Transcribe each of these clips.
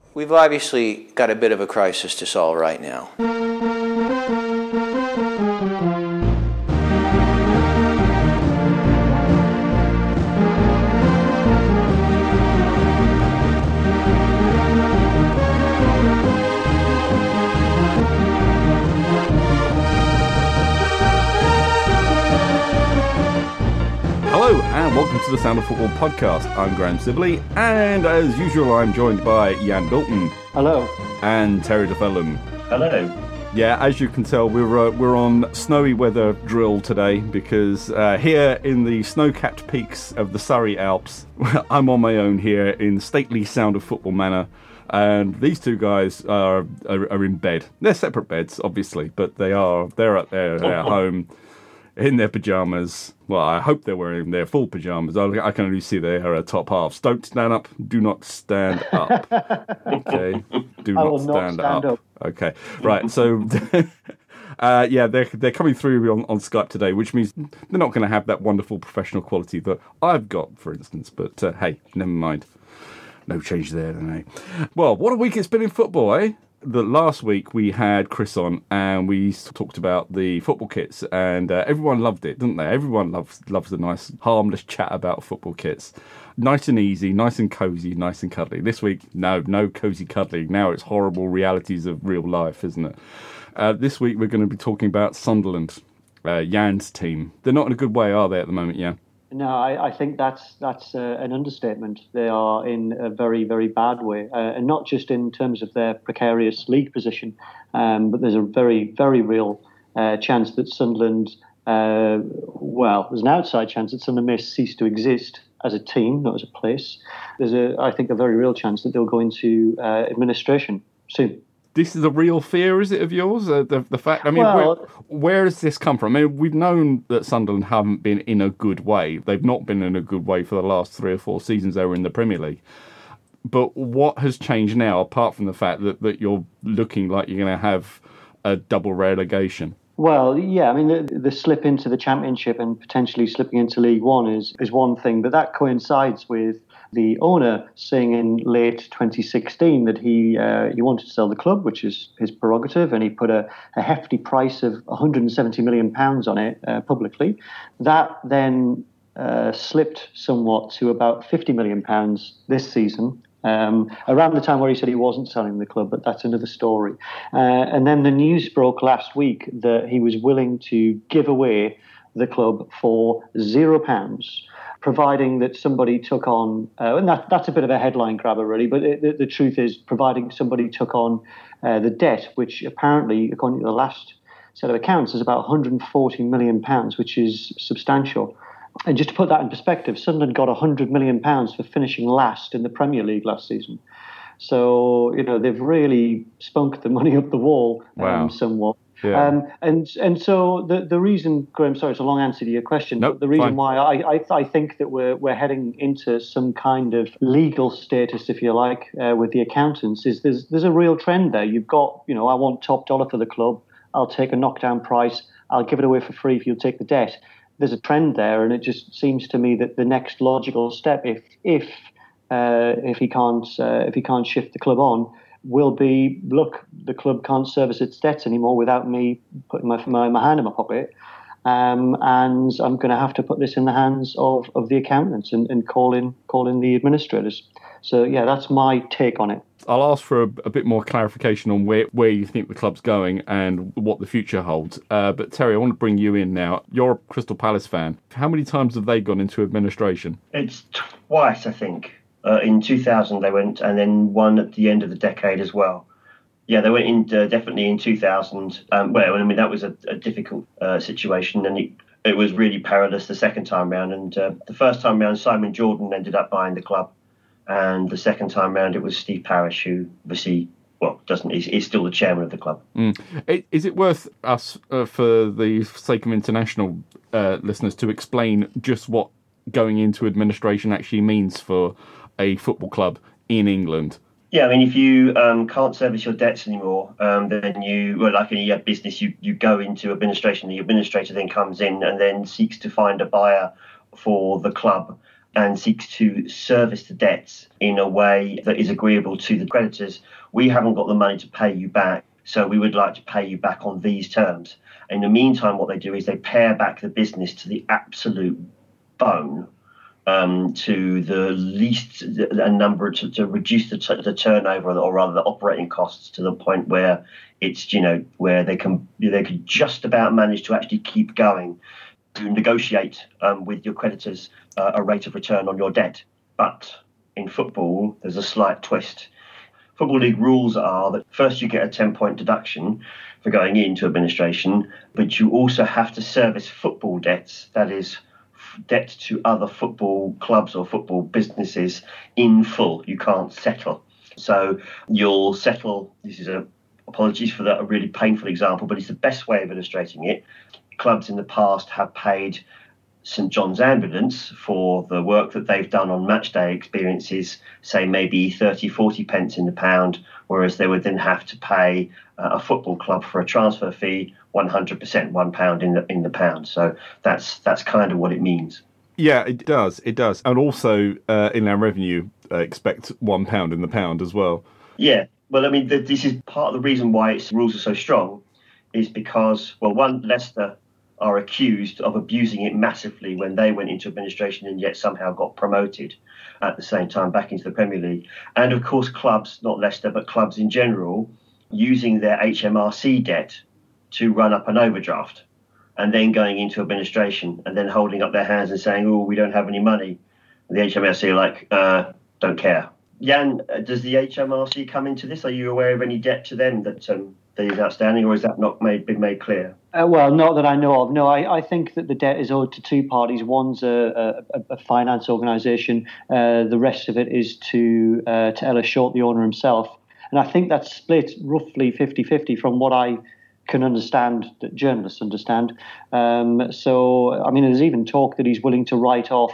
We've obviously got a bit of a crisis to solve right now. Hello and welcome to the Sound of Football podcast. I'm Graham Sibley, and as usual I'm joined by Jan Dalton. Hello. And Terry DeFellon. Hello. Yeah, as you can tell, we're on snowy weather drill today because here in the snow-capped peaks of the Surrey Alps, I'm on my own here in stately Sound of Football manner, and these two guys are in bed. They're separate beds, obviously, but they're at their home in their pyjamas. Well, I hope they're wearing their full pyjamas. I can only see their top halves. Don't stand up. Do not stand up. Okay. Do not stand up. Okay. Right. So, they're coming through on Skype today, which means they're not going to have that wonderful professional quality that I've got, for instance. But hey, never mind. No change there, then, eh? Well, what a week it's been in football, eh? The last week we had Chris on and we talked about the football kits, and everyone loved it, didn't they? Everyone loves a nice harmless chat about football kits. Nice and easy, nice and cosy, nice and cuddly. This week, no cosy cuddly. Now it's horrible realities of real life, isn't it? This week we're going to be talking about Sunderland, Jan's team. They're not in a good way, are they, at the moment, Jan? No, I think that's an understatement. They are in a very, very bad way, and not just in terms of their precarious league position, but there's a very, very real chance that Sunderland, there's an outside chance that Sunderland may cease to exist as a team, not as a place. There's I think, a very real chance that they'll go into administration soon. This is a real fear, is it, of yours? The fact, I mean, where does this come from? I mean, we've known that Sunderland haven't been in a good way. They've not been in a good way for the last 3 or 4 seasons they were in the Premier League. But what has changed now, apart from the fact that you're looking like you're going to have a double relegation? Well, yeah, I mean, the slip into the Championship and potentially slipping into League One is one thing, but that coincides with the owner saying in late 2016 that he wanted to sell the club, which is his prerogative, and he put a hefty price of £170 million on it publicly. That then slipped somewhat to about £50 million this season, around the time where he said he wasn't selling the club, but that's another story. And then the news broke last week that he was willing to give away the club for £0, providing that somebody took on, and that's a bit of a headline grabber really, but the truth is, providing somebody took on the debt, which apparently, according to the last set of accounts, is about £140 million, which is substantial. And just to put that in perspective, Sunderland got £100 million for finishing last in the Premier League last season. So, they've really spunked the money up the wall somewhat. Yeah. And so the reason, Graham, sorry, it's a long answer to your question. Nope, but the reason fine. why I think that we're heading into some kind of legal status, if you like, with the accountants, is there's a real trend there. You've got, I want top dollar for the club. I'll take a knockdown price. I'll give it away for free if you'll take the debt. There's a trend there, and it just seems to me that the next logical step, if he can't shift the club on, will be, look, the club can't service its debts anymore without me putting my hand in my pocket, and I'm going to have to put this in the hands of the accountants and call in the administrators. So yeah, that's my take on it. I'll ask for a bit more clarification on where you think the club's going and what the future holds. But Terry, I want to bring you in now. You're a Crystal Palace fan. How many times have they gone into administration? It's twice, I think. In 2000 they went, and then one at the end of the decade as well. Yeah, they went in definitely in 2000. That was a difficult situation, and it was really perilous the second time round. And the first time round, Simon Jordan ended up buying the club, and the second time round it was Steve Parish, who obviously he's still the chairman of the club. Is it worth us, for the sake of international listeners, to explain just what going into administration actually means for a football club in England? Yeah, I mean, if you can't service your debts anymore, then like any business, you go into administration. The administrator then comes in and then seeks to find a buyer for the club. and seeks to service the debts in a way that is agreeable to the creditors. We haven't got the money to pay you back, so we would like to pay you back on these terms. In the meantime, what they do is they pare back the business to the absolute bone, to the least a number, to reduce the turnover, or rather the operating costs, to the point where it's, where they can just about manage to actually keep going, to negotiate with your creditors a rate of return on your debt. But in football, there's a slight twist. Football League rules are that first you get a 10-point deduction for going into administration, but you also have to service football debts, that is, debt to other football clubs or football businesses, in full. You can't settle. So you'll settle, apologies for that, a really painful example, but it's the best way of illustrating it. Clubs in the past have paid St John's Ambulance for the work that they've done on match day experiences, say maybe 30, 40 pence in the pound, whereas they would then have to pay a football club for a transfer fee 100%, £1 in the pound. So that's kind of what it means. Yeah, it does. And also in our revenue, expect £1 in the pound as well. Yeah, well, I mean, this is part of the reason why its rules are so strong, is because, well, one, Leicester are accused of abusing it massively when they went into administration and yet somehow got promoted at the same time back into the Premier League. And of course, clubs, not Leicester, but clubs in general, using their HMRC debt to run up an overdraft, and then going into administration and then holding up their hands and saying, oh, we don't have any money. And the HMRC are like, don't care. Jan, does the HMRC come into this? Are you aware of any debt to them that is outstanding, or is that not been made clear? Well, not that I know of. No, I think that the debt is owed to two parties. One's a finance organisation. The rest of it is to Ellis Short, the owner himself. And I think that's split roughly 50-50 from what I can understand, that journalists understand. So, I mean, there's even talk that he's willing to write off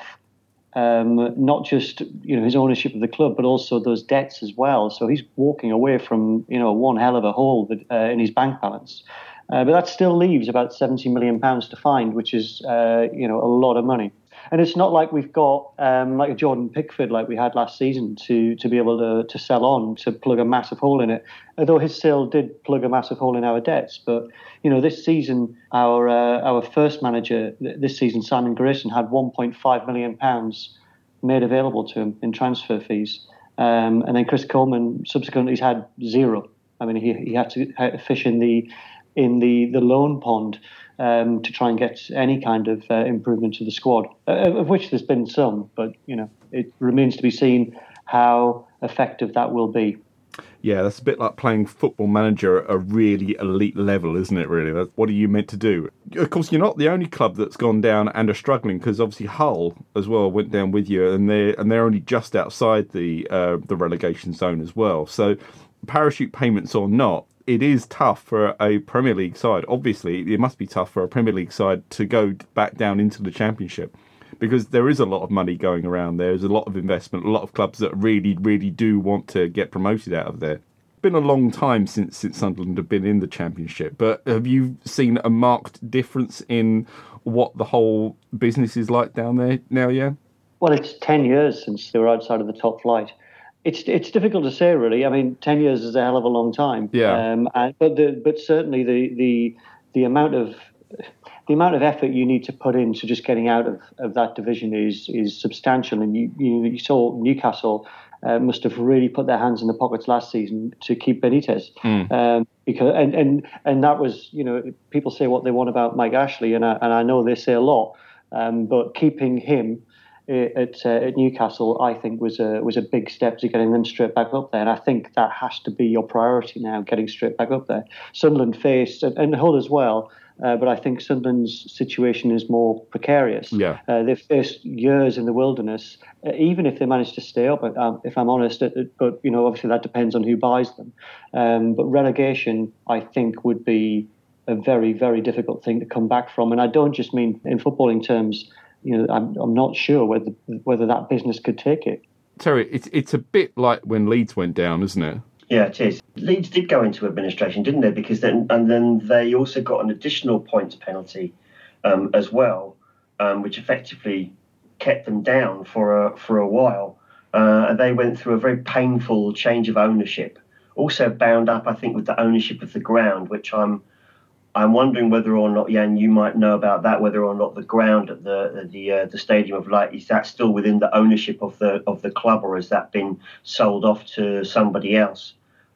not just his ownership of the club, but also those debts as well. So he's walking away from one hell of a hole in his bank balance. But that still leaves about £70 million to find, which is a lot of money. And it's not like we've got like a Jordan Pickford like we had last season to be able to sell on to plug a massive hole in it. Although his sale did plug a massive hole in our debts, but this season our first manager this season, Simon Grayson, had £1.5 million made available to him in transfer fees, and then Chris Coleman subsequently has had zero. I mean, he had to fish in the loan pond to try and get any kind of improvement to the squad, of which there's been some, but it remains to be seen how effective that will be. Yeah, that's a bit like playing Football Manager at a really elite level, isn't it, really? What are you meant to do? Of course, you're not the only club that's gone down and are struggling, because obviously Hull as well went down with you, and they're only just outside the relegation zone as well. So parachute payments or not, it is tough for a Premier League side. Obviously, it must be tough for a Premier League side to go back down into the Championship, because there is a lot of money going around. There's a lot of investment, a lot of clubs that really, really do want to get promoted out of there. It's been a long time since Sunderland have been in the Championship, but have you seen a marked difference in what the whole business is like down there now, yeah? Well, it's 10 years since they were outside of the top flight. It's difficult to say, really. I mean, 10 years is a hell of a long time. Yeah. But certainly the amount of effort you need to put into just getting out of that division is substantial. And you saw Newcastle must have really put their hands in the pockets last season to keep Benitez. Because that was, people say what they want about Mike Ashley, and I know they say a lot, but keeping him at Newcastle, I think was a big step to getting them straight back up there, and I think that has to be your priority now, getting straight back up there. Sunderland faced, and Hull as well, but I think Sunderland's situation is more precarious. Yeah. They've faced years in the wilderness, even if they manage to stay up, if I'm honest, but obviously that depends on who buys them. But relegation, I think, would be a very, very difficult thing to come back from, and I don't just mean in footballing terms. I'm not sure whether that business could take it. Terry, it's a bit like when Leeds went down, isn't it? Yeah, it is. Leeds did go into administration, didn't they? Because then they also got an additional points penalty as well, which effectively kept them down for a while. They went through a very painful change of ownership, also bound up, I think, with the ownership of the ground, which I'm wondering whether or not, Jan, you might know about that, whether or not the ground at the Stadium of Light, is that still within the ownership of the club, or has that been sold off to somebody else?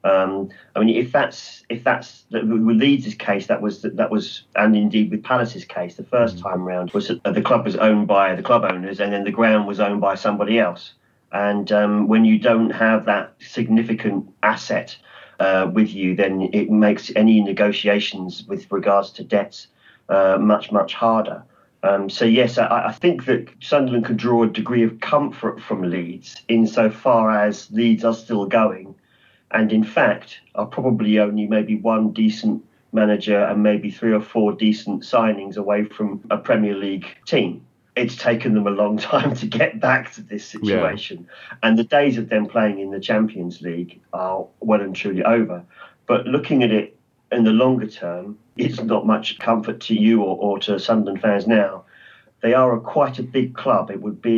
I mean, if that's with Leeds' case, that was, and indeed with Palace's case, the first time round was that the club was owned by the club owners, and then the ground was owned by somebody else. And when you don't have that significant asset with you, then it makes any negotiations with regards to debts much, much harder. So yes, I think that Sunderland could draw a degree of comfort from Leeds insofar as Leeds are still going, and in fact are probably only maybe one decent manager and maybe 3 or 4 decent signings away from a Premier League team. It's taken them a long time to get back to this situation. Yeah. And the days of them playing in the Champions League are well and truly over. But looking at it in the longer term, it's not much comfort to you or to Sunderland fans now. They are quite a big club.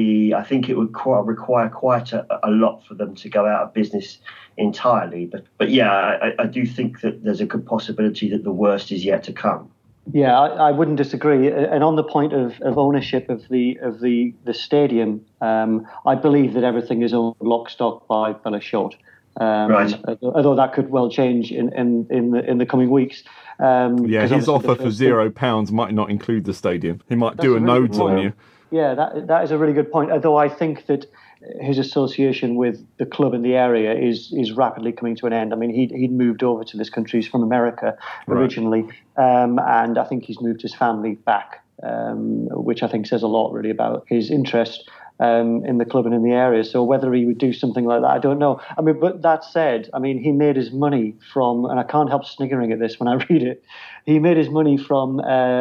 I think it would require quite a lot for them to go out of business entirely. But yeah, I do think that there's a good possibility that the worst is yet to come. Yeah, I wouldn't disagree. And on the point of ownership of the stadium, I believe that everything is owned lock stock by Bella Short. Right. Although that could well change in the coming weeks. His offer for £0 might not include the stadium. He might do a note on you. Yeah, that is a really good point. Although I think that his association with the club in the area is rapidly coming to an end. I mean, he'd moved over to this country. He's from America originally, and I think he's moved his family back, which I think says a lot really about his interest in the club and in the area. So whether he would do something like that, I don't know. I mean, but that said, I mean, he made his money from, and I can't help sniggering at this when I read it, he made his money from,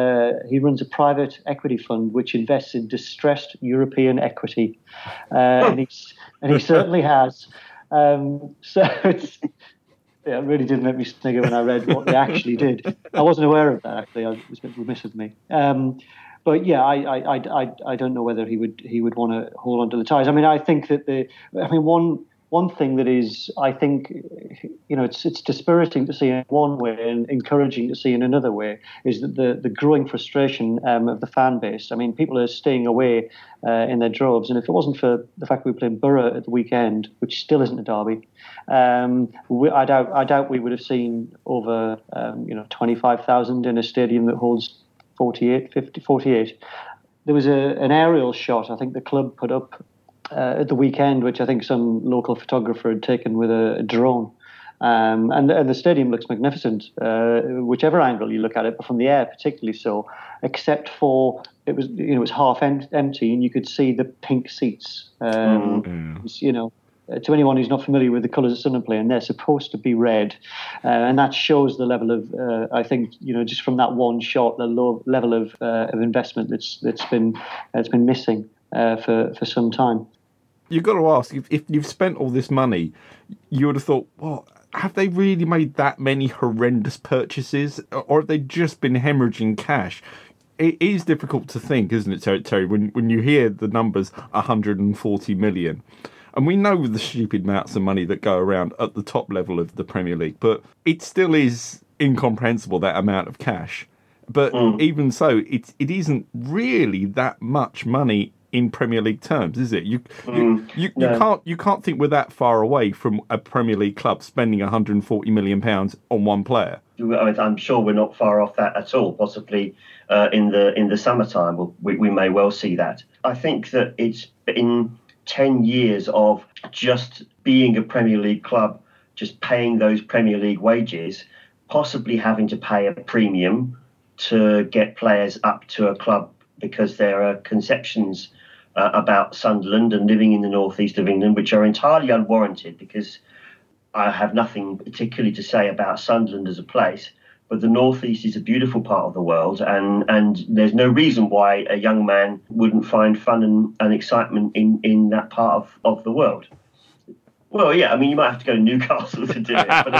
he runs a private equity fund which invests in distressed European equity. And he certainly has. So it's, yeah, it really did make me snigger when I read what they actually did. I wasn't aware of that, actually. It was a bit remiss of me. But yeah, I don't know whether he would want to hold on to the ties. I mean, I think that one thing that is, I think, it's dispiriting to see in one way and encouraging to see in another way is that the growing frustration of the fan base. I mean, people are staying away in their droves, and if it wasn't for the fact we were playing Borough at the weekend, which still isn't a derby, I doubt we would have seen over 25,000 in a stadium that holds 48. There was an aerial shot I think the club put up at the weekend, which I think some local photographer had taken with a drone. And the stadium looks magnificent, whichever angle you look at it, but from the air particularly so, except for it was half empty and you could see the pink seats. To anyone who's not familiar with the colours of Sunderland play, and they're supposed to be red, and that shows the level of, I think, just from that one shot, the low level of investment that's been missing for some time. You've got to ask, if you've spent all this money, you would have thought, well, have they really made that many horrendous purchases, or have they just been hemorrhaging cash? It is difficult to think, isn't it, Terry, when you hear the numbers 140 million. And we know the stupid amounts of money that go around at the top level of the Premier League, but it still is incomprehensible, that amount of cash. But even so, it isn't really that much money in Premier League terms, is it? You can't think we're that far away from a Premier League club spending £140 million on one player. I'm sure we're not far off that at all. Possibly in the summertime, we may well see that. I think that it's been 10 years of just being a Premier League club, just paying those Premier League wages, possibly having to pay a premium to get players up to a club because there are conceptions about Sunderland and living in the northeast of England which are entirely unwarranted, because I have nothing particularly to say about Sunderland as a place, but the northeast is a beautiful part of the world, and there's no reason why a young man wouldn't find fun and excitement in that part of the world. Well, yeah, I mean, you might have to go to Newcastle to do it, but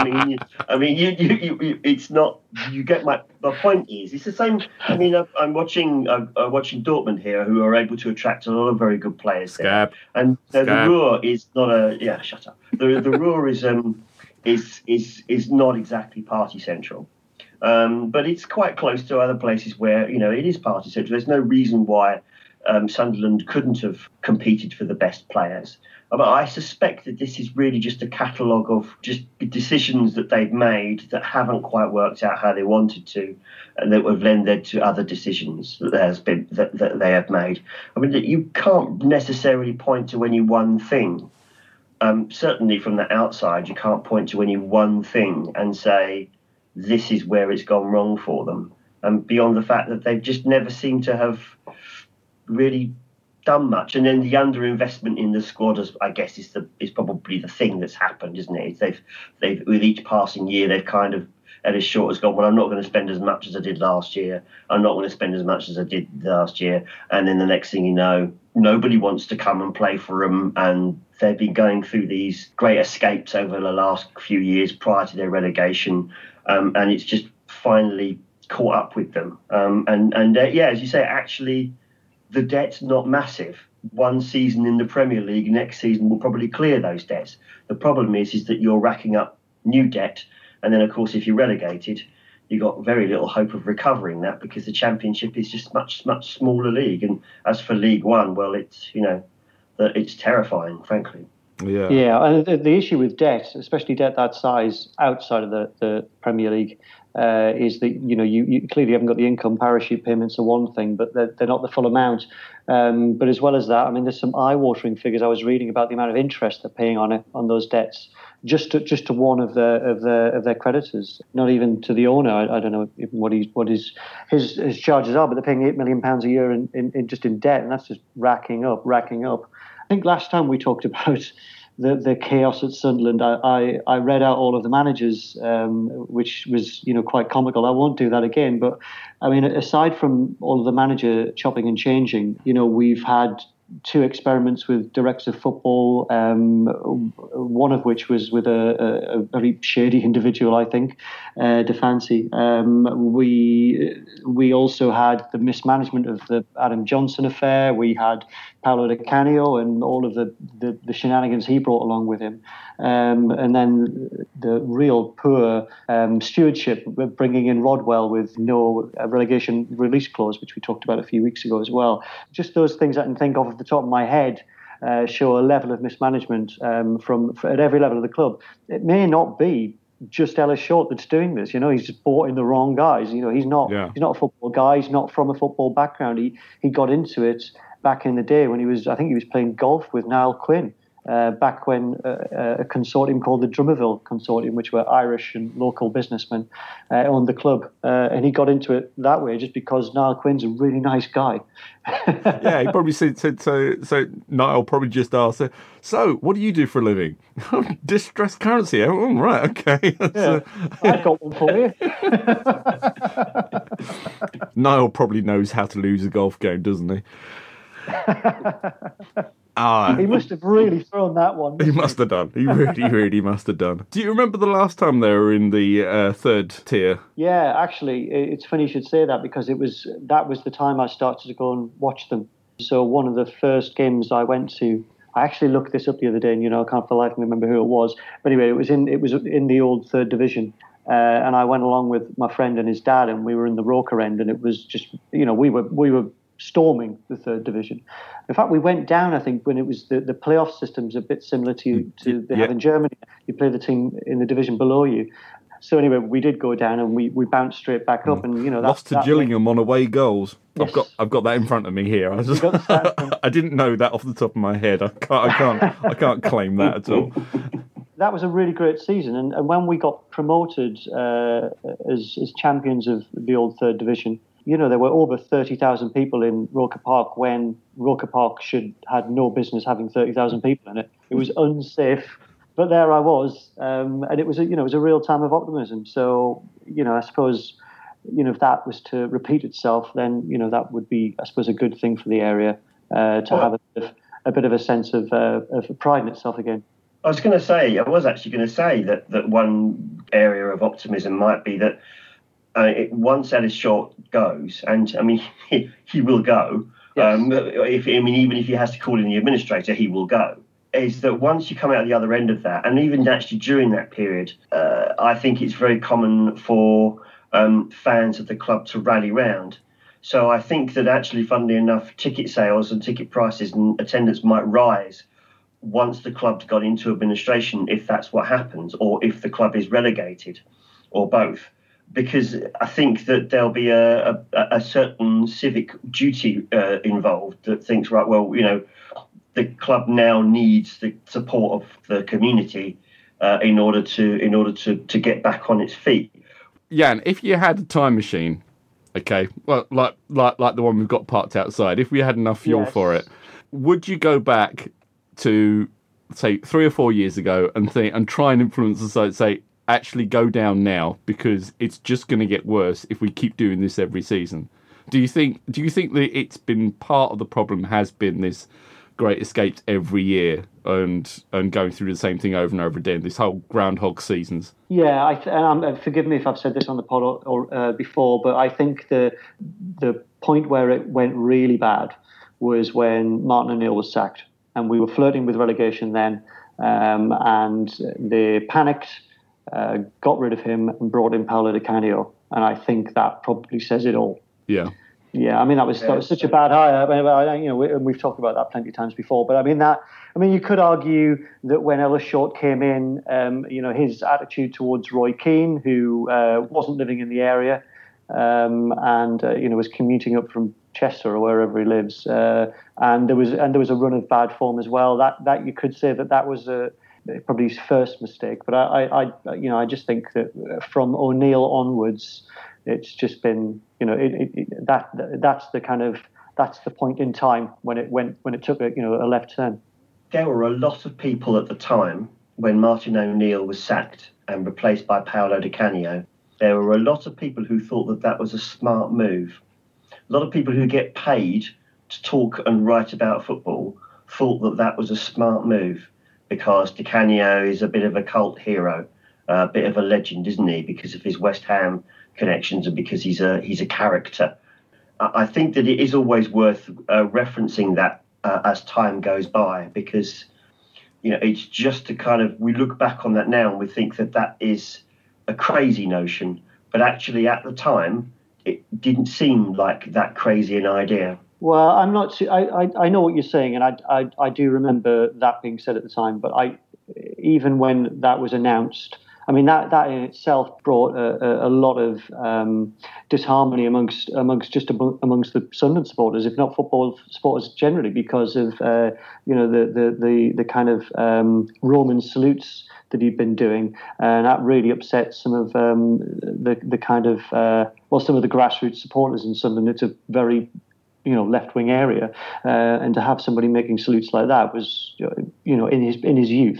it's not. You get my point is, it's the same. I mean, I'm watching Dortmund here, who are able to attract a lot of very good players there, and the Ruhr is not a. Yeah, shut up. The Ruhr is not exactly party central, but it's quite close to other places where it is party central. There's no reason why Sunderland couldn't have competed for the best players. But I suspect that this is really just a catalogue of just decisions that they've made that haven't quite worked out how they wanted to, and that have then led to other decisions that they have made. I mean, you can't necessarily point to any one thing. Certainly from the outside, you can't point to any one thing and say this is where it's gone wrong for them. And beyond the fact that they've just never seemed to have really done much, and then the underinvestment in the squad, I guess, is probably the thing that's happened, isn't it? They've with each passing year, they've kind of Ellis Short has gone, well, I'm not going to spend as much as I did last year. I'm not going to spend as much as I did last year, and then the next thing you know, nobody wants to come and play for them, and they've been going through these great escapes over the last few years prior to their relegation, and it's just finally caught up with them. As you say, actually, the debt's not massive. One season in the Premier League, next season will probably clear those debts. The problem is that you're racking up new debt, and then of course if you're relegated, you've got very little hope of recovering that, because the Championship is just much smaller league. And as for League One, well, it's it's terrifying, frankly. Yeah, and the issue with debt, especially debt that size outside of the Premier League, is that you clearly haven't got the income. Parachute payments are one thing, but they're not the full amount. But as well as that, I mean, there's some eye-watering figures I was reading about the amount of interest they're paying on those debts, just to one of their creditors, not even to the owner. I don't know what his charges are, but they're paying £8 million a year in just in debt, and that's just racking up. I think last time we talked about the chaos at Sunderland, I read out all of the managers, which was quite comical. I won't do that again. But I mean, aside from all of the manager chopping and changing, we've had 2 experiments with directors of football, one of which was with a very shady individual, I think, De Fancy. We also had the mismanagement of the Adam Johnson affair. We had Paolo Di Canio and all of the shenanigans he brought along with him. And then the real poor stewardship, bringing in Rodwell with no relegation release clause, which we talked about a few weeks ago as well. Just those things I can think of the top of my head show a level of mismanagement at every level of the club. It may not be just Ellis Short that's doing this. He's just bought in the wrong guys. He's not a football guy. He's not from a football background. He got into it back in the day when he was playing golf with Niall Quinn. Back when a consortium called the Drummondville Consortium, which were Irish and local businessmen, owned the club. And he got into it that way just because Niall Quinn's a really nice guy. Yeah, he probably said so Niall probably just asked, so what do you do for a living? Distressed currency. Oh, right, okay. I've got one for you. Niall probably knows how to lose a golf game, doesn't he? He must have really thrown that one. He must have done. He really must have done. Do you remember the last time they were in the third tier? Yeah, actually, it's funny you should say that, because that was the time I started to go and watch them. So one of the first games I went to, I actually looked this up the other day, and I can't for the life of me remember who it was. But anyway, it was in the old third division. And I went along with my friend and his dad, and we were in the Roker end, and it was just, we were storming the third division. In fact, we went down, I think, when it was the playoff system's a bit similar to they have in Germany. You play the team in the division below you. So anyway, we did go down, and we bounced straight back up, and lost to Gillingham on away goals. Yes. I've got that in front of me here. I didn't know that off the top of my head. I can't claim that at all. That was a really great season, and when we got promoted as champions of the old third division, there were over 30,000 people in Roker Park when Roker Park had no business having 30,000 people in it. It was unsafe, but there I was, and it was a real time of optimism. So I suppose if that was to repeat itself, then that would be, I suppose, a good thing for the area to have a bit of a sense of pride in itself again. I was actually going to say that one area of optimism might be that once Ellis Short goes, and I mean he will go. Yes. Even if he has to call in the administrator, he will go. Is that once you come out the other end of that, and even actually during that period, I think it's very common for fans of the club to rally round. So I think that actually, funnily enough, ticket sales and ticket prices and attendance might rise once the club's gone into administration, if that's what happens, or if the club is relegated, or both. Because I think that there'll be a certain civic duty involved that thinks, right, well, the club now needs the support of the community in order to get back on its feet. Jan, if you had a time machine, okay, well, like the one we've got parked outside, if we had enough fuel for it, would you go back to, say, 3 or 4 years ago and try and influence the side, say, actually go down now because it's just going to get worse if we keep doing this every season? Do you think that it's been part of the problem has been this Great Escapes every year and going through the same thing over and over again, this whole groundhog seasons? Yeah, forgive me if I've said this on the pod or before, but I think the point where it went really bad was when Martin O'Neill was sacked, and we were flirting with relegation then, and they panicked, got rid of him, and brought in Paolo Di Canio, and I think that probably says it all. Yeah. Yeah, I mean that was such a bad hire. I mean, we've talked about that plenty of times before. But you could argue that when Ellis Short came in, his attitude towards Roy Keane, who wasn't living in the area, and was commuting up from Chester or wherever he lives, and there was a run of bad form as well. That you could say that was probably his first mistake. But I just think that from O'Neill onwards, it's just been, that's the point in time when it took a left turn. There were a lot of people at the time when Martin O'Neill was sacked and replaced by Paolo Di Canio. There were a lot of people who thought that was a smart move. A lot of people who get paid to talk and write about football thought that was a smart move because Di Canio is a bit of a cult hero, a bit of a legend, isn't he? Because of his West Ham connections and because he's a character. I think that it is always worth referencing that as time goes by, because it's just to kind of, we look back on that now and we think that is a crazy notion, but actually at the time it didn't seem like that crazy an idea. Well, I'm not. I know what you're saying, and I do remember that being said at the time. But even when that was announced, I mean, that in itself brought a lot of disharmony amongst the Sunderland supporters, if not football supporters generally, because of the kind of Roman salutes that he'd been doing, and that really upset some of the kind of some of the grassroots supporters in Sunderland. It's a very left-wing area, and to have somebody making salutes like that was, in his youth,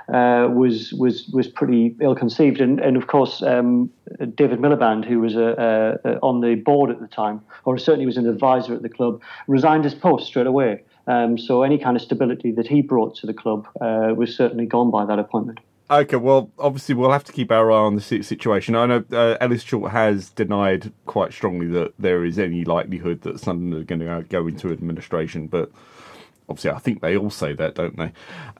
was pretty ill-conceived. And of course, David Miliband, who was on the board at the time, or certainly was an advisor at the club, resigned his post straight away. So any kind of stability that he brought to the club was certainly gone by that appointment. Okay, well, obviously we'll have to keep our eye on the situation. I know Ellis Short has denied quite strongly that there is any likelihood that Sunderland are going to go into administration, but obviously I think they all say that, don't they?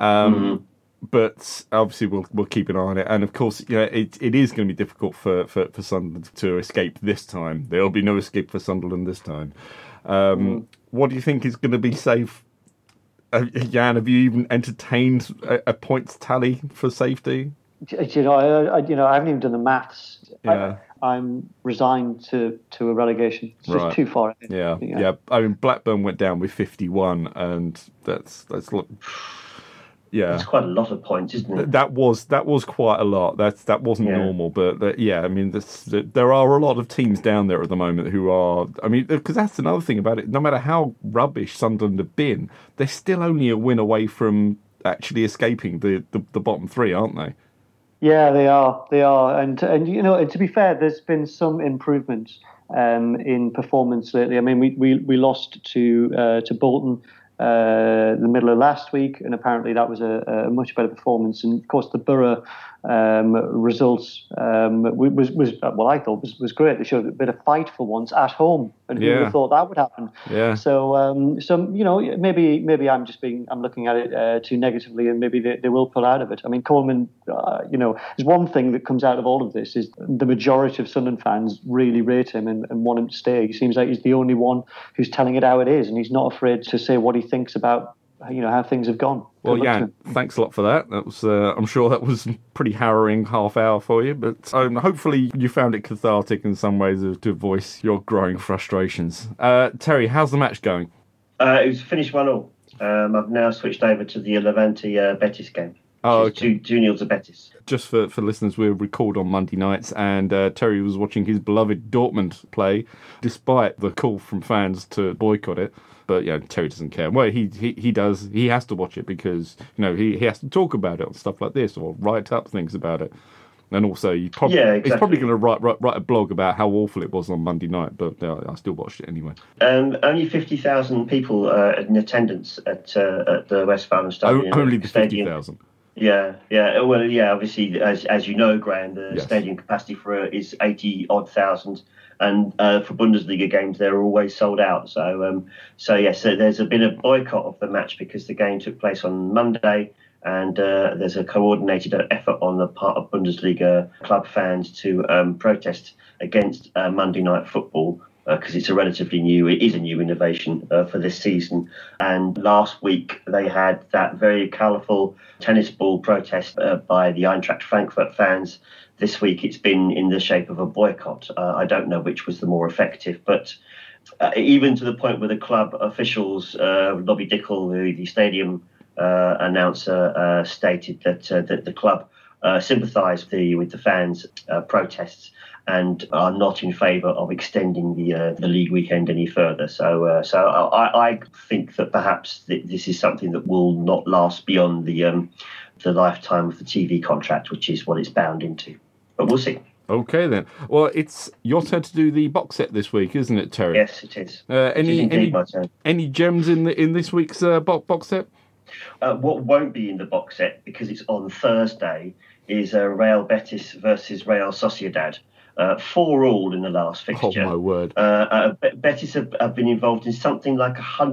But obviously we'll keep an eye on it, and of course, it is going to be difficult for Sunderland to escape this time. There'll be no escape for Sunderland this time. What do you think is going to be safe? Jan, have you even entertained a points tally for safety? I haven't even done the maths. Yeah. I'm resigned to a relegation. It's just too far ahead. Yeah. I mean, Blackburn went down with 51, and that's That's quite a lot of points, isn't it? That was quite a lot. That wasn't normal, but I mean, there are a lot of teams down there at the moment who are. I mean, because that's another thing about it. No matter how rubbish Sunderland have been, they're still only a win away from actually escaping the bottom three, aren't they? Yeah, they are, and to be fair, there's been some improvement in performance lately. I mean, we lost to Bolton the middle of last week, and apparently that was a much better performance. And of course, the Borough results was well, I thought was great. They showed a bit of fight for once at home, and who would have thought that would happen? Yeah. So maybe I'm looking at it too negatively, and maybe they will pull out of it. I mean, Coleman, there's one thing that comes out of all of this is the majority of Sunderland fans really rate him and want him to stay. He seems like he's the only one who's telling it how it is, and he's not afraid to say what he thinks about how things have gone. Well, yeah, thanks a lot for that. That was, I'm sure that was a pretty harrowing half hour for you, but hopefully you found it cathartic in some ways to voice your growing frustrations. Terry, how's the match going? It was finished 1-1. I've now switched over to the Levante Betis game. Oh, okay. 2-0 to Betis. Just for listeners, we record on Monday nights, and Terry was watching his beloved Dortmund play, despite the call from fans to boycott it. But Terry doesn't care. Well, he does. He has to watch it because he has to talk about it on stuff like this or write up things about it. And also, he's probably going to write a blog about how awful it was on Monday night. But I still watched it anyway. Only 50,000 people in attendance at the Westfalen Stadium. Only the 50,000. Yeah. Well, yeah. Obviously, as you know, Graham, the stadium capacity for it is 80-odd thousand, and for Bundesliga games they're always sold out. So there's been a boycott of the match because the game took place on Monday, and there's a coordinated effort on the part of Bundesliga club fans to protest against Monday night football. Because it is a new innovation for this season. And last week they had that very colourful tennis ball protest by the Eintracht Frankfurt fans. This week it's been in the shape of a boycott. I don't know which was the more effective, but even to the point where the club officials, Lobby Dickel, the stadium announcer, stated that the club sympathised with the fans' protests and are not in favour of extending the league weekend any further. So I think that perhaps this is something that will not last beyond the lifetime of the TV contract, which is what it's bound into. But we'll see. Okay then. Well, it's your turn to do the box set this week, isn't it, Terry? Yes, it is. Any gems in this week's box set? What won't be in the box set, because it's on Thursday, is Real Betis versus Real Sociedad. 4-4 in the last fixture. Oh, my word. Betis have been involved in something like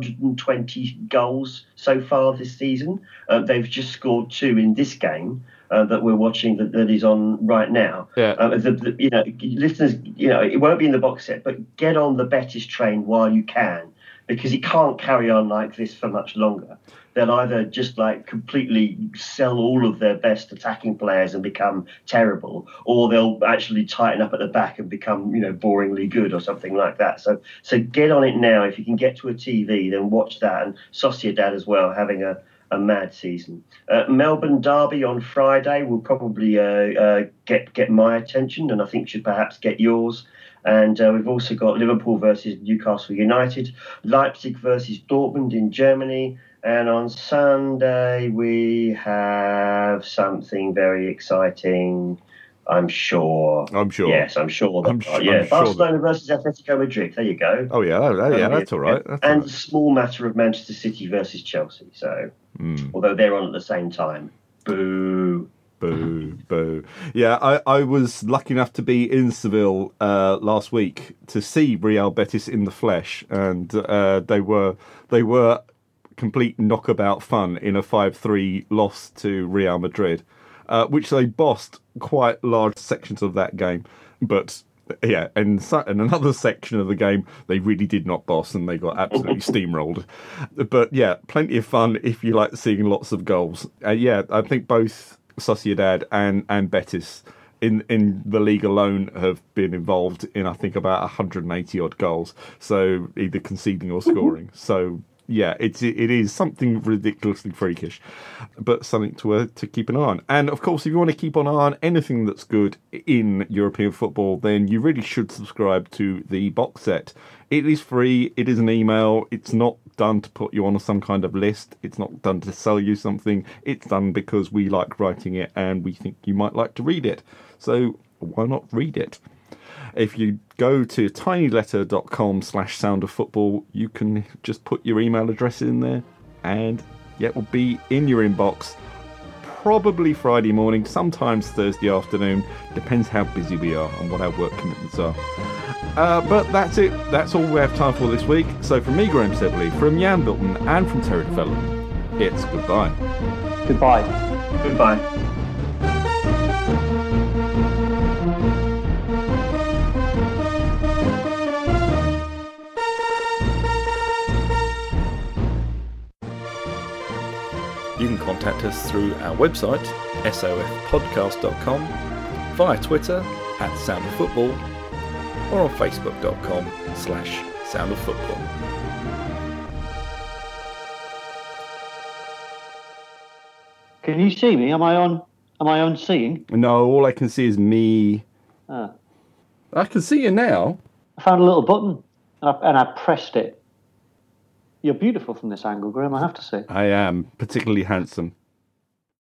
120 goals so far this season. They've just scored 2 in this game that we're watching that is on right now. Yeah. Listeners, it won't be in the box set, but get on the Betis train while you can, because it can't carry on like this for much longer. They'll either just completely sell all of their best attacking players and become terrible, or they'll actually tighten up at the back and become, boringly good or something like that. So get on it now. If you can get to a TV, then watch that. And Sociedad as well, having a mad season. Melbourne Derby on Friday will probably get my attention, and I think should perhaps get yours. And we've also got Liverpool versus Newcastle United, Leipzig versus Dortmund in Germany. And on Sunday, we have something very exciting, I'm sure. Yes, I'm sure. Barcelona versus Atletico Madrid. There you go. Oh, yeah, that's all right. A small matter of Manchester City versus Chelsea. So, although they're on at the same time. Boo. Boo. Yeah, I was lucky enough to be in Seville last week to see Real Betis in the flesh, and they were complete knockabout fun in a 5-3 loss to Real Madrid, which they bossed quite large sections of that game. But yeah, and in another section of the game, they really did not boss and they got absolutely steamrolled. But yeah, plenty of fun if you like seeing lots of goals. I think both Sociedad and Betis in the league alone have been involved in, I think, about 180 odd goals. So either conceding or scoring. So yeah, it is something ridiculously freakish, but something to keep an eye on. And of course, if you want to keep an eye on anything that's good in European football, then you really should subscribe to the box set. It is free. It is an email. It's not done to put you on some kind of list. It's not done to sell you something. It's done because we like writing it and we think you might like to read it. So why not read it? If you go to tinyletter.com/soundoffootball, you can just put your email address in there and it will be in your inbox probably Friday morning, sometimes Thursday afternoon. Depends how busy we are and what our work commitments are. But that's it. That's all we have time for this week. So from me, Graham Sedley, from Jan Bilton, and from Terry Fellow, it's goodbye. Goodbye. Goodbye. You can contact us through our website, sofpodcast.com, via Twitter @soundoffootball, or on facebook.com/soundoffootball. Can you see me? Am I on seeing? No, all I can see is me. Ah. I can see you now. I found a little button and I pressed it. You're beautiful from this angle, Graham, I have to say. I am particularly handsome.